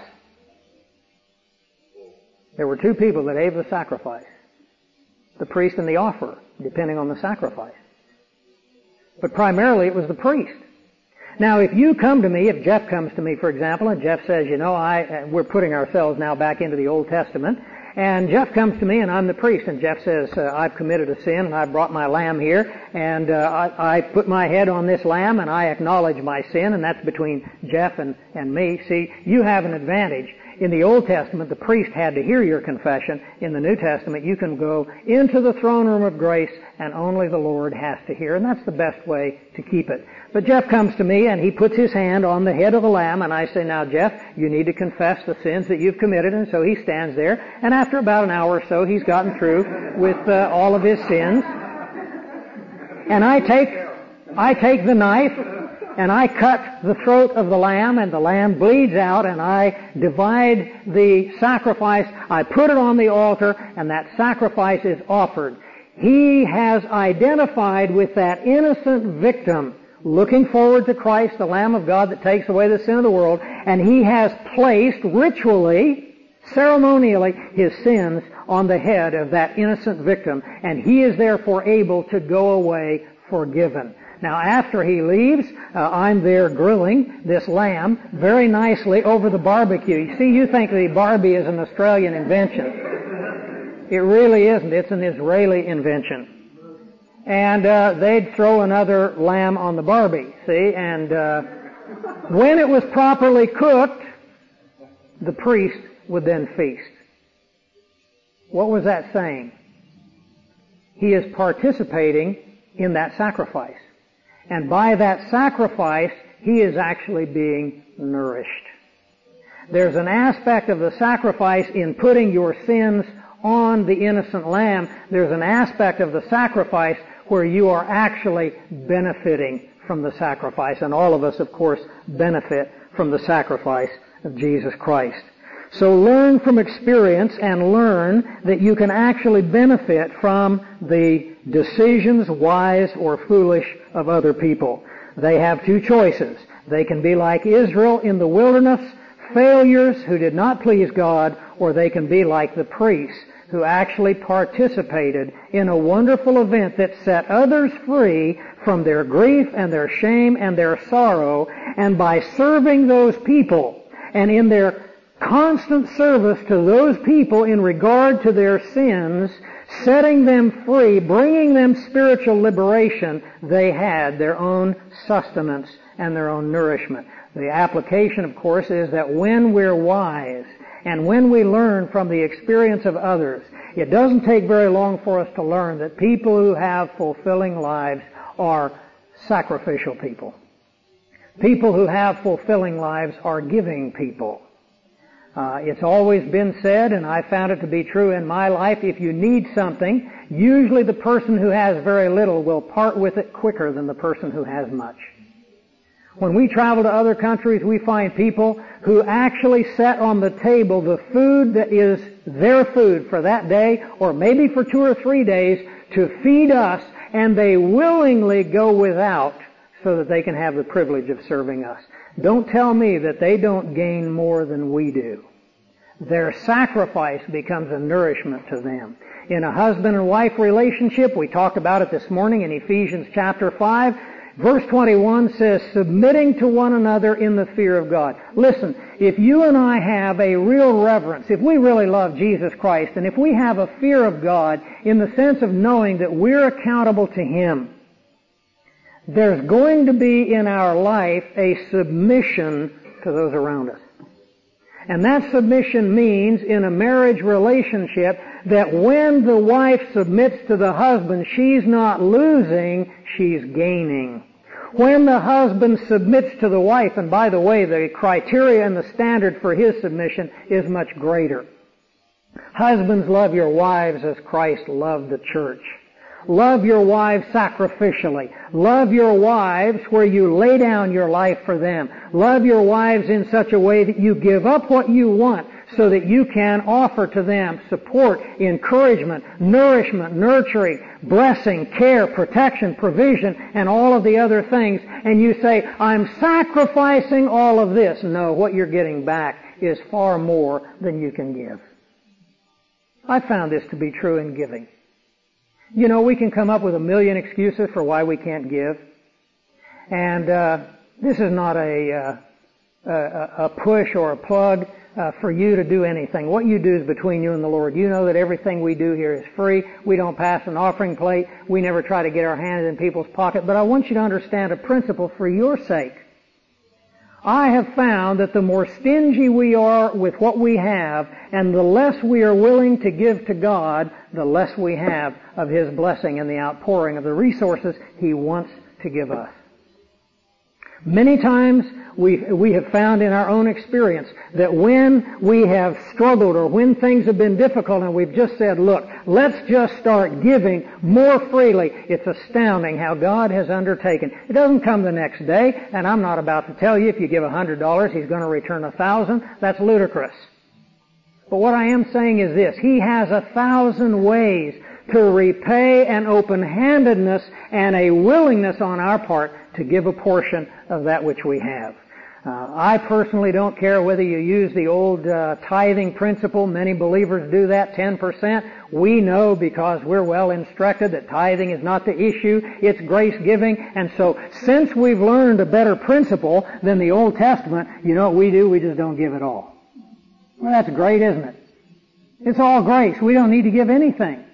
There were two people that ate the sacrifice. The priest and the offerer, depending on the sacrifice. But primarily it was the priest. Now if you come to me, if Jeff comes to me, for example, and Jeff says, you know, we're putting ourselves now back into the Old Testament, and Jeff comes to me and I'm the priest, and Jeff says, I've committed a sin and I've brought my lamb here, and I put my head on this lamb and I acknowledge my sin, and that's between Jeff and me. See, you have an advantage. In the Old Testament, the priest had to hear your confession. In the New Testament, you can go into the throne room of grace and only the Lord has to hear, and that's the best way to keep it. But Jeff comes to me and he puts his hand on the head of the lamb, and I say, now Jeff, you need to confess the sins that you've committed, and so he stands there, and after about an hour or so, he's gotten through with all of his sins. And I take the knife, and I cut the throat of the lamb, and the lamb bleeds out, and I divide the sacrifice, I put it on the altar, and that sacrifice is offered. He has identified with that innocent victim, looking forward to Christ, the Lamb of God that takes away the sin of the world, and he has placed ritually, ceremonially, his sins on the head of that innocent victim, and he is therefore able to go away forgiven. Now, after he leaves, I'm there grilling this lamb very nicely over the barbecue. You see, you think the Barbie is an Australian invention. It really isn't. It's an Israeli invention. And they'd throw another lamb on the Barbie, see? And when it was properly cooked, the priest would then feast. What was that saying? He is participating in that sacrifice. And by that sacrifice, he is actually being nourished. There's an aspect of the sacrifice in putting your sins on the innocent lamb. There's an aspect of the sacrifice where you are actually benefiting from the sacrifice. And all of us, of course, benefit from the sacrifice of Jesus Christ. So learn from experience and learn that you can actually benefit from the decisions, wise or foolish, of other people. They have two choices. They can be like Israel in the wilderness, failures who did not please God, or they can be like the priests who actually participated in a wonderful event that set others free from their grief and their shame and their sorrow, and by serving those people and in their constant service to those people in regard to their sins, setting them free, bringing them spiritual liberation, they had their own sustenance and their own nourishment. The application, of course, is that when we're wise and when we learn from the experience of others, it doesn't take very long for us to learn that people who have fulfilling lives are sacrificial people. People who have fulfilling lives are giving people. It's always been said, and I found it to be true in my life, if you need something, usually the person who has very little will part with it quicker than the person who has much. When we travel to other countries, we find people who actually set on the table the food that is their food for that day, or maybe for 2 or 3 days, to feed us, and they willingly go without so that they can have the privilege of serving us. Don't tell me that they don't gain more than we do. Their sacrifice becomes a nourishment to them. In a husband and wife relationship, we talked about it this morning in Ephesians chapter 5, verse 21 says, submitting to one another in the fear of God. Listen, if you and I have a real reverence, if we really love Jesus Christ, and if we have a fear of God in the sense of knowing that we're accountable to Him, there's going to be in our life a submission to those around us. And that submission means in a marriage relationship that when the wife submits to the husband, she's not losing, she's gaining. When the husband submits to the wife, and by the way, the criteria and the standard for his submission is much greater. Husbands, love your wives as Christ loved the church. Love your wives sacrificially. Love your wives where you lay down your life for them. Love your wives in such a way that you give up what you want so that you can offer to them support, encouragement, nourishment, nurturing, blessing, care, protection, provision, and all of the other things. And you say, I'm sacrificing all of this. No, what you're getting back is far more than you can give. I found this to be true in giving. You know, we can come up with a million excuses for why we can't give. And this is not a push or a plug for you to do anything. What you do is between you and the Lord. You know that everything we do here is free. We don't pass an offering plate. We never try to get our hands in people's pocket. But I want you to understand a principle for your sake. I have found that the more stingy we are with what we have and the less we are willing to give to God, the less we have of His blessing and the outpouring of the resources He wants to give us. Many times we have found in our own experience that when we have struggled or when things have been difficult and we've just said, look, let's just start giving more freely, it's astounding how God has undertaken. It doesn't come the next day, and I'm not about to tell you if you give $100, He's going to return 1,000. That's ludicrous. But what I am saying is this, He has 1,000 ways to repay an open-handedness and a willingness on our part to give a portion of that which we have. I personally don't care whether you use the old tithing principle. Many believers do that, 10%. We know because we're well instructed that tithing is not the issue. It's grace giving. And so since we've learned a better principle than the Old Testament, you know what we do? We just don't give at all. Well, that's great, isn't it? It's all grace. We don't need to give anything.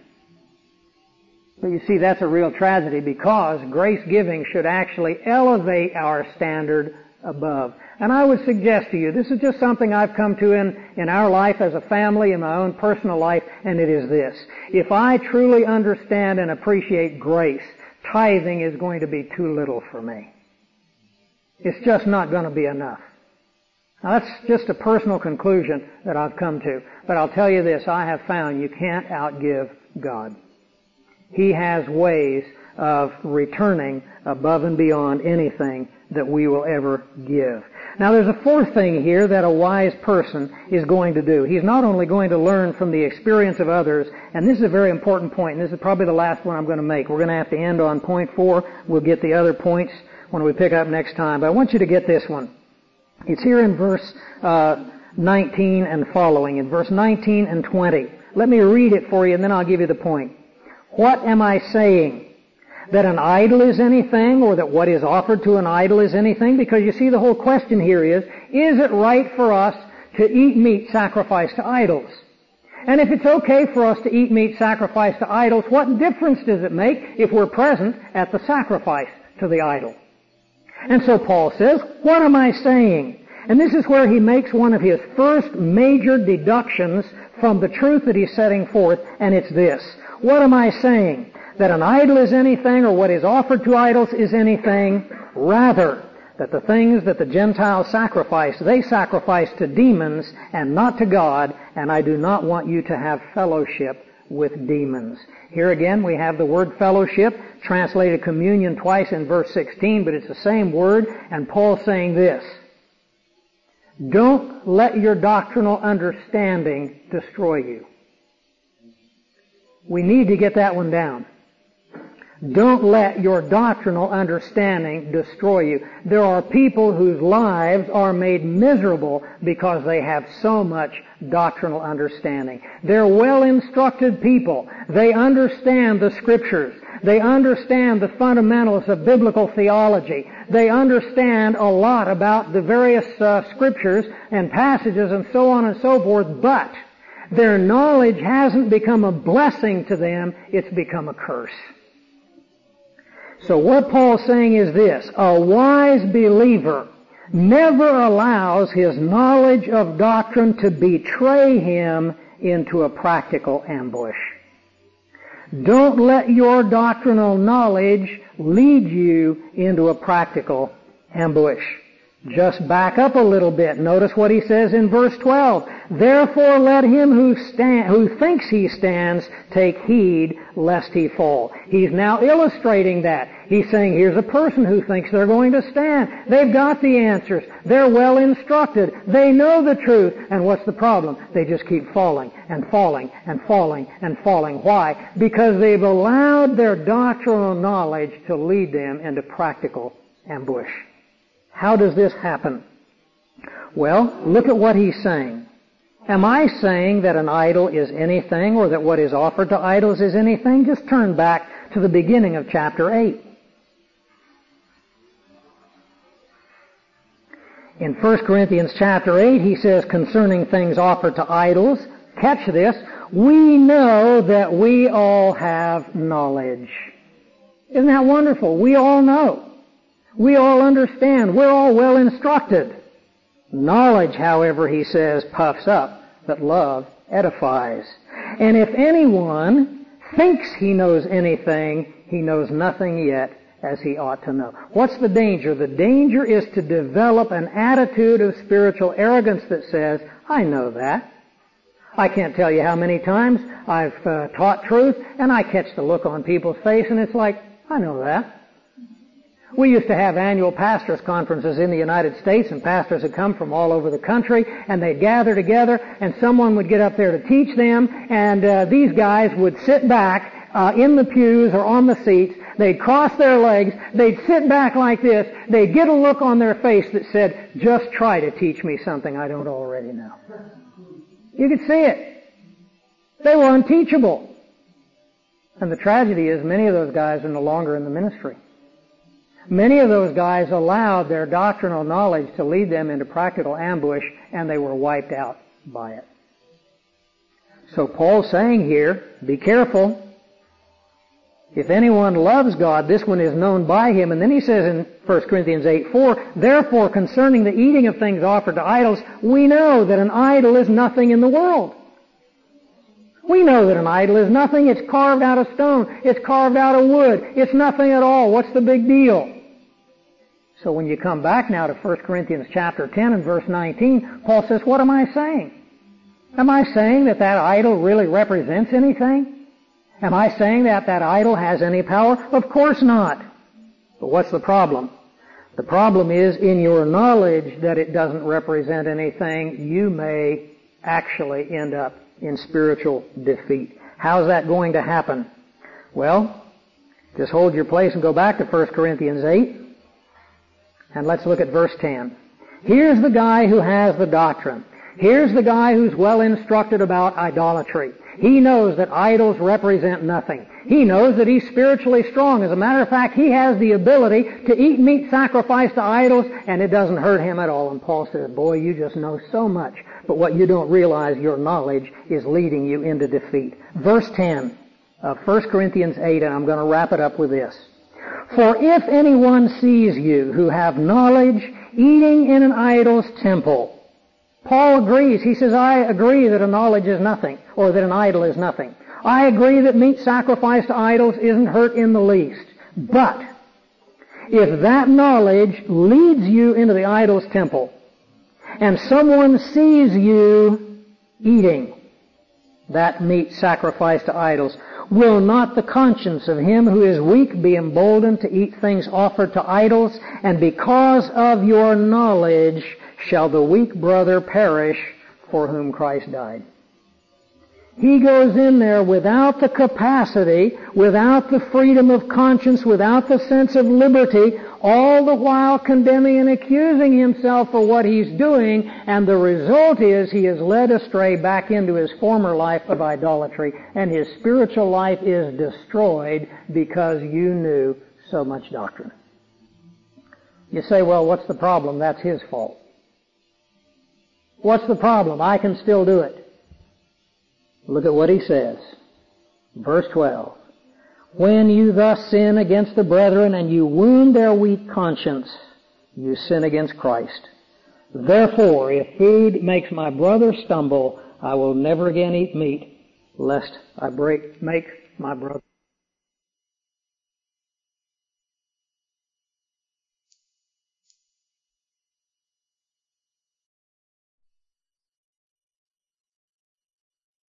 But you see, that's a real tragedy because grace giving should actually elevate our standard above. And I would suggest to you, this is just something I've come to in our life as a family, in my own personal life, and it is this. If I truly understand and appreciate grace, tithing is going to be too little for me. It's just not going to be enough. Now that's just a personal conclusion that I've come to. But I'll tell you this, I have found you can't outgive God. He has ways of returning above and beyond anything that we will ever give. Now there's a fourth thing here that a wise person is going to do. He's not only going to learn from the experience of others, and this is a very important point, and this is probably the last one I'm going to make. We're going to have to end on point 4. We'll get the other points when we pick up next time. But I want you to get this one. It's here in verse 19 and following, in verse 19 and 20. Let me read it for you and then I'll give you the point. What am I saying? That an idol is anything, or that what is offered to an idol is anything? Because you see, the whole question here is it right for us to eat meat sacrificed to idols? And if it's okay for us to eat meat sacrificed to idols, what difference does it make if we're present at the sacrifice to the idol? And so Paul says, what am I saying? And this is where he makes one of his first major deductions from the truth that he's setting forth, and it's this. What am I saying? That an idol is anything, or what is offered to idols is anything? Rather, that the things that the Gentiles sacrifice, they sacrifice to demons and not to God, and I do not want you to have fellowship with demons. Here again we have the word fellowship, translated communion twice in verse 16, but it's the same word, and Paul's saying this. Don't let your doctrinal understanding destroy you. We need to get that one down. Don't let your doctrinal understanding destroy you. There are people whose lives are made miserable because they have so much doctrinal understanding. They're well-instructed people. They understand the Scriptures. They understand the fundamentals of biblical theology. They understand a lot about the various Scriptures and passages and so on and so forth, but their knowledge hasn't become a blessing to them, it's become a curse. So what Paul's saying is this, a wise believer never allows his knowledge of doctrine to betray him into a practical ambush. Don't let your doctrinal knowledge lead you into a practical ambush. Just back up a little bit. Notice what he says in verse 12. Therefore let him who thinks he stands take heed lest he fall. He's now illustrating that. He's saying here's a person who thinks they're going to stand. They've got the answers. They're well instructed. They know the truth. And what's the problem? They just keep falling and falling and falling and falling. Why? Because they've allowed their doctrinal knowledge to lead them into practical ambush. How does this happen? Well, look at what he's saying. Am I saying that an idol is anything, or that what is offered to idols is anything? Just turn back to the beginning of chapter 8. In 1 Corinthians chapter 8, he says concerning things offered to idols, catch this, we know that we all have knowledge. Isn't that wonderful? We all know. We all understand. We're all well instructed. Knowledge, however, he says, puffs up, but love edifies. And if anyone thinks he knows anything, he knows nothing yet as he ought to know. What's the danger? The danger is to develop an attitude of spiritual arrogance that says, I know that. I can't tell you how many times I've taught truth, and I catch the look on people's face, and it's like, I know that. We used to have annual pastors' conferences in the United States, and pastors had come from all over the country, and they'd gather together, and someone would get up there to teach them, and these guys would sit back in the pews or on the seats. They'd cross their legs. They'd sit back like this. They'd get a look on their face that said, just try to teach me something I don't already know. You could see it. They were unteachable. And the tragedy is many of those guys are no longer in the ministry. Many of those guys allowed their doctrinal knowledge to lead them into practical ambush, and they were wiped out by it. So Paul's saying here, be careful. If anyone loves God, this one is known by him. And then he says in 1 Corinthians 8:4, therefore concerning the eating of things offered to idols, we know that an idol is nothing in the world. We know that an idol is nothing. It's carved out of stone. It's carved out of wood. It's nothing at all. What's the big deal? So when you come back now to 1 Corinthians chapter 10 and verse 19, Paul says, what am I saying? Am I saying that that idol really represents anything? Am I saying that that idol has any power? Of course not. But what's the problem? The problem is in your knowledge that it doesn't represent anything, you may actually end up in spiritual defeat. How's that going to happen? Well, just hold your place and go back to 1 Corinthians 8. And let's look at verse 10. Here's the guy who has the doctrine. Here's the guy who's well instructed about idolatry. He knows that idols represent nothing. He knows that he's spiritually strong. As a matter of fact, he has the ability to eat meat sacrificed to idols, and it doesn't hurt him at all. And Paul says, boy, you just know so much. But what you don't realize, your knowledge is leading you into defeat. Verse 10 of 1 Corinthians 8, and I'm going to wrap it up with this. For if anyone sees you who have knowledge eating in an idol's temple, Paul agrees. He says, I agree that a knowledge is nothing, or that an idol is nothing. I agree that meat sacrificed to idols isn't hurt in the least. But if that knowledge leads you into the idol's temple, and someone sees you eating that meat sacrificed to idols, will not the conscience of him who is weak be emboldened to eat things offered to idols? And because of your knowledge shall the weak brother perish for whom Christ died. He goes in there without the capacity, without the freedom of conscience, without the sense of liberty, all the while condemning and accusing himself for what he's doing, and the result is he is led astray back into his former life of idolatry, and his spiritual life is destroyed because you knew so much doctrine. You say, well, what's the problem? That's his fault. What's the problem? I can still do it. Look at what he says. Verse 12. When you thus sin against the brethren and you wound their weak conscience, you sin against Christ. Therefore, if food makes my brother stumble, I will never again eat meat, lest I make my brother